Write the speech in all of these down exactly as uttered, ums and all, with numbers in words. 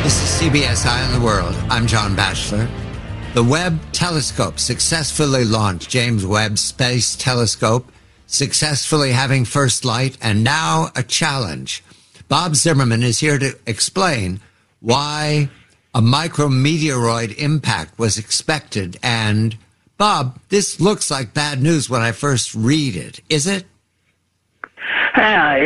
This is C B S Eye on the World. I'm John Batchelor. The Webb Telescope successfully launched. James Webb Space Telescope successfully having first light, and now a challenge. Bob Zimmerman is here to explain why a micrometeoroid impact was expected. And Bob, this looks like bad news when I first read it. Is it? Uh,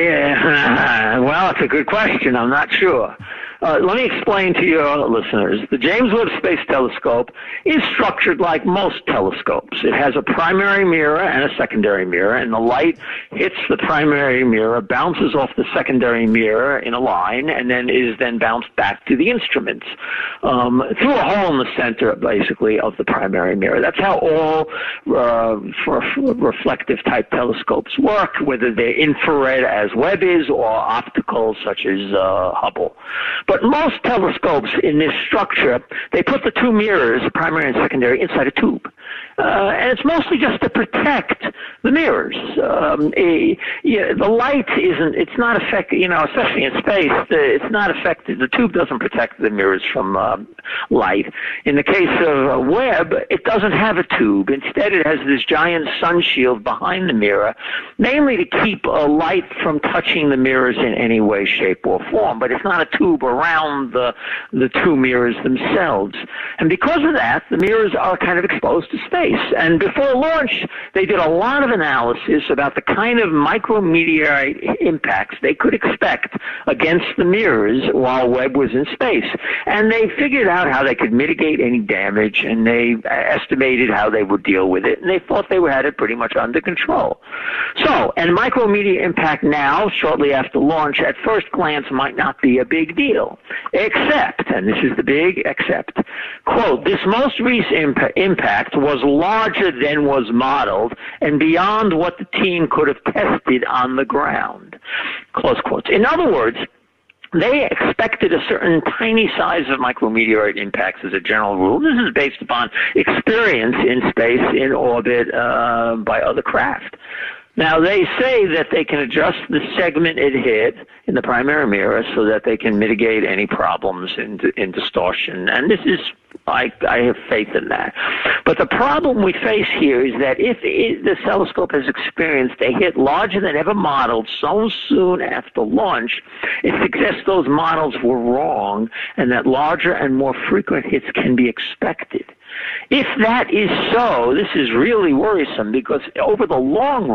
yeah. Well, it's a good question. I'm not sure. Uh, let me explain to your listeners. The James Webb Space Telescope is structured like most telescopes. It has a primary mirror and a secondary mirror, and the light hits the primary mirror, bounces off the secondary mirror in a line, and then is then bounced back to the instruments um, through a hole in the center, basically, of the primary mirror. That's how all uh, for reflective type telescopes work, whether they're infrared as Webb is or optical such as uh, Hubble. But most telescopes in this structure, they put the two mirrors, primary and secondary, inside a tube. Uh, and it's mostly just to protect the mirrors. Um, a, yeah, the light isn't, it's not affected, you know, especially in space, the, it's not affected, the tube doesn't protect the mirrors from uh, light. In the case of uh, Webb, it doesn't have a tube. Instead, it has this giant sun shield behind the mirror, mainly to keep uh, light from touching the mirrors in any way, shape, or form. But it's not a tube around the, the two mirrors themselves. And because of that, the mirrors are kind of exposed to space. And before launch, they did a lot of analysis about the kind of micrometeorite impacts they could expect against the mirrors while Webb was in space. And they figured out how they could mitigate any damage, and they estimated how they would deal with it, and they thought they had it pretty much under control. So, and micrometeor impact now, shortly after launch, at first glance might not be a big deal, except, and this is the big except, quote, this most recent imp- impact was larger than was modeled and beyond what the team could have tested on the ground, close quotes. In other words, they expected a certain tiny size of micrometeorite impacts as a general rule. This is based upon experience in space, in orbit, uh, by other craft. Now, they say that they can adjust the segment it hit in the primary mirror so that they can mitigate any problems in, in distortion. And this is, I, I have faith in that. But the problem we face here is that if it, the telescope has experienced a hit larger than ever modeled so soon after launch, it suggests those models were wrong and that larger and more frequent hits can be expected. If that is so, this is really worrisome because over the long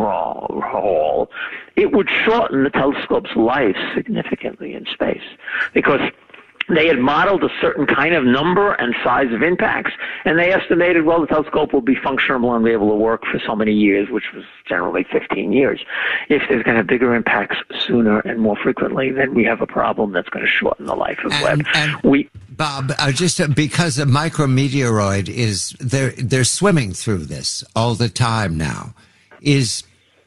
haul, it would shorten the telescope's life significantly in space because they had modeled a certain kind of number and size of impacts, and they estimated, well, the telescope will be functional and be able to work for so many years, which was generally fifteen years. If there's going to have bigger impacts sooner and more frequently, then we have a problem that's going to shorten the life of and, Webb. And we, Bob, uh, just uh, because a micrometeoroid is, they're, they're swimming through this all the time now, is...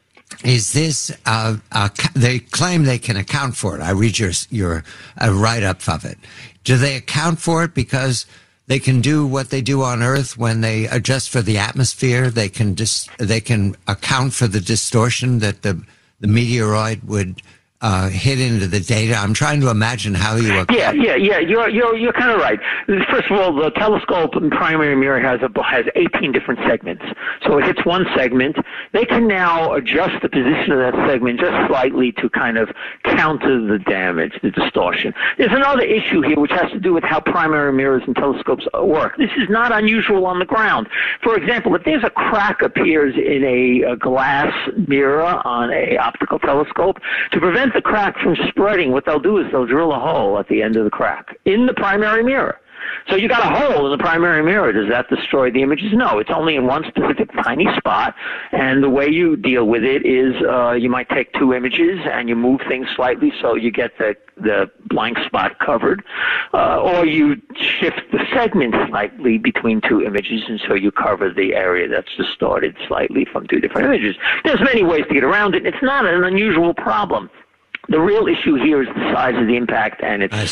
Is this, uh, uh, they claim they can account for it. I read your, your uh, write-up of it. Do they account for it because they can do what they do on Earth when they adjust for the atmosphere? They can dis- they can account for the distortion that the, the meteoroid would uh, hit into the data. I'm trying to imagine how you... Account. Yeah, yeah, yeah. You're you're you're kind of right. First of all, the telescope and primary mirror has a has eighteen different segments. So it hits one segment. They can now adjust the position of that segment just slightly to kind of counter the damage, the distortion. There's another issue here which has to do with how primary mirrors and telescopes work. This is not unusual on the ground. For example, if there's a crack appears in a, a glass mirror on a optical telescope, to prevent the crack from spreading, what they'll do is they'll drill a hole at the end of the crack in the primary mirror. So you got a hole in the primary mirror. Does that destroy the images? No, it's only in one specific tiny spot. And the way you deal with it is uh, you might take two images and you move things slightly so you get the, the blank spot covered. Uh, or you shift the segment slightly between two images and so you cover the area that's distorted slightly from two different images. There's many ways to get around it. It's not an unusual problem. The real issue here is the size of the impact and its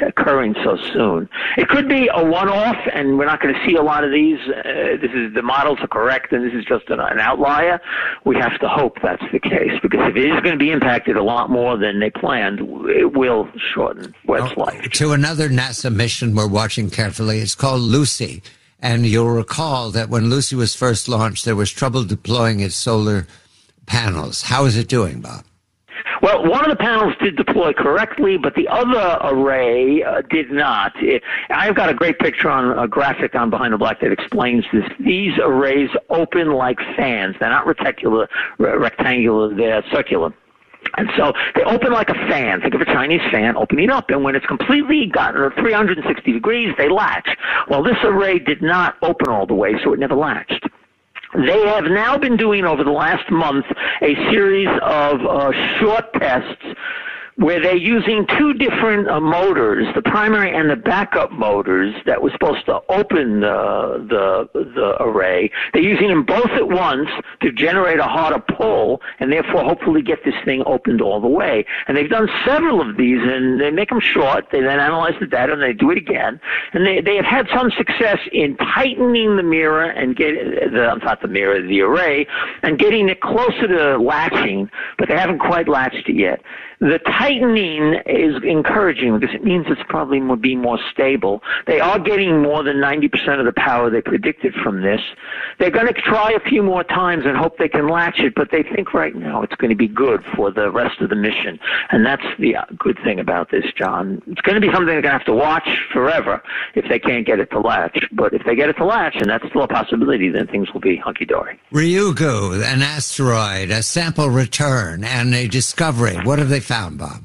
occurring so soon. It could be a one-off, and we're not going to see a lot of these. Uh, this is the models are correct, and this is just an, an outlier. We have to hope that's the case, because if it is going to be impacted a lot more than they planned, it will shorten Webb's life. To another NASA mission we're watching carefully. It's called Lucy. And you'll recall that when Lucy was first launched, there was trouble deploying its solar panels. How is it doing, Bob? Well, one of the panels did deploy correctly, but the other array uh, did not. It, I've got a great picture on a graphic on Behind the Black that explains this. These arrays open like fans. They're not reticular, rectangular, they're circular. And so they open like a fan. Think of a Chinese fan opening up. And when it's completely gotten three hundred sixty degrees, they latch. Well, this array did not open all the way, so it never latched. They have now been doing over the last month a series of uh, short tests where they're using two different uh, motors, the primary and the backup motors that were supposed to open uh, the the array. They're using them both at once to generate a harder pull and therefore hopefully get this thing opened all the way. And they've done several of these, and they make them short. They then analyze the data, and they do it again. And they, they have had some success in tightening the mirror and get the, not the mirror, the array, and getting it closer to latching, but they haven't quite latched it yet. The tightening is encouraging because it means it's probably more, being more stable. They are getting more than ninety percent of the power they predicted from this. They're going to try a few more times and hope they can latch it, but they think right now it's going to be good for the rest of the mission. And that's the good thing about this, John. It's going to be something they're going to have to watch forever if they can't get it to latch. But if they get it to latch, and that's still a possibility, then things will be hunky-dory. Ryugu, an asteroid, a sample return, and a discovery. What have they found, Bob?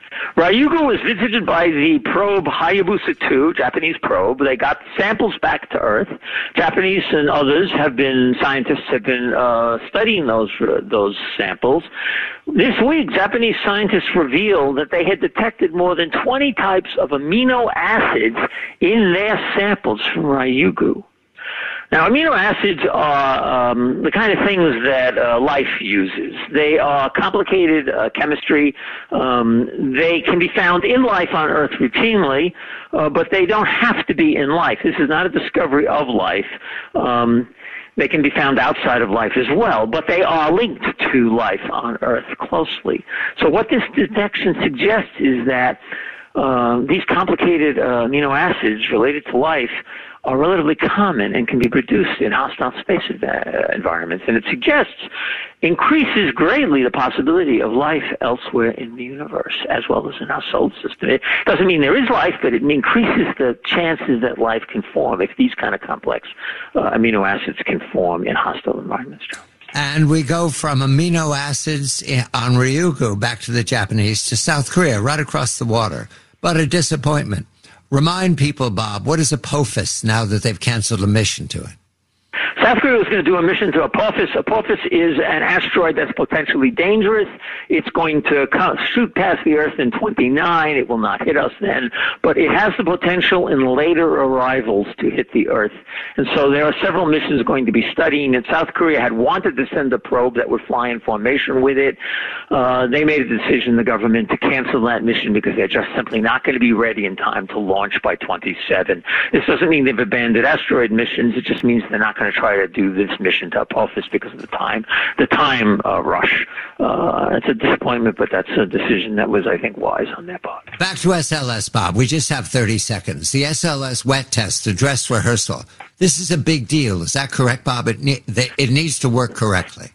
Ryugu was visited by the probe Hayabusa two, Japanese probe. They got samples back to Earth. Japanese and others have been, scientists have been uh, studying those uh, those samples. This week, Japanese scientists revealed that they had detected more than twenty types of amino acids in their samples from Ryugu. Now, amino acids are um, the kind of things that uh, life uses. They are complicated uh, chemistry. Um, they can be found in life on Earth routinely, uh, but they don't have to be in life. This is not a discovery of life. Um, they can be found outside of life as well, but they are linked to life on Earth closely. So what this detection suggests is that uh, these complicated uh, amino acids related to life are relatively common and can be produced in hostile space uh, environments. And it suggests, increases greatly the possibility of life elsewhere in the universe, as well as in our solar system. It doesn't mean there is life, but it increases the chances that life can form if these kind of complex uh, amino acids can form in hostile environments. And we go from amino acids on Ryugu back to the Japanese to South Korea, right across the water. But a disappointment. Remind people, Bob, what is Apophis now that they've canceled a mission to it? South Korea is going to do a mission to Apophis. Apophis is an asteroid that's potentially dangerous. It's going to shoot past the Earth in twenty-nine. It will not hit us then, but it has the potential in later arrivals to hit the Earth. And so there are several missions going to be studying it. South Korea had wanted to send a probe that would fly in formation with it. Uh, they made a decision, the government, to cancel that mission because they're just simply not going to be ready in time to launch by twenty-seven. This doesn't mean they've abandoned asteroid missions. It just means they're not going to try to do this mission to Apophis because of the time, the time uh, rush. Uh, it's a disappointment, but that's a decision that was, I think, wise on their part. Back to S L S, Bob. We just have thirty seconds. The S L S wet test, the dress rehearsal. This is a big deal. Is that correct, Bob? It, ne- it needs to work correctly.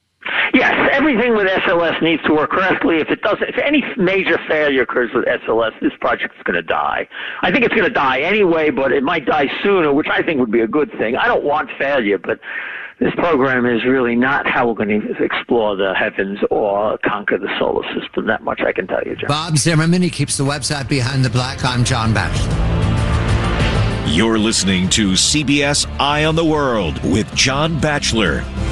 Yes, everything with S L S needs to work correctly. If it doesn't, if any major failure occurs with S L S, this project's going to die. I think it's going to die anyway, but it might die sooner, which I think would be a good thing. I don't want failure, but this program is really not how we're going to explore the heavens or conquer the solar system. That much I can tell you, John. Bob Zimmerman, he keeps the website Behind the Black. I'm John Batchelor. You're listening to C B S Eye on the World with John Batchelor.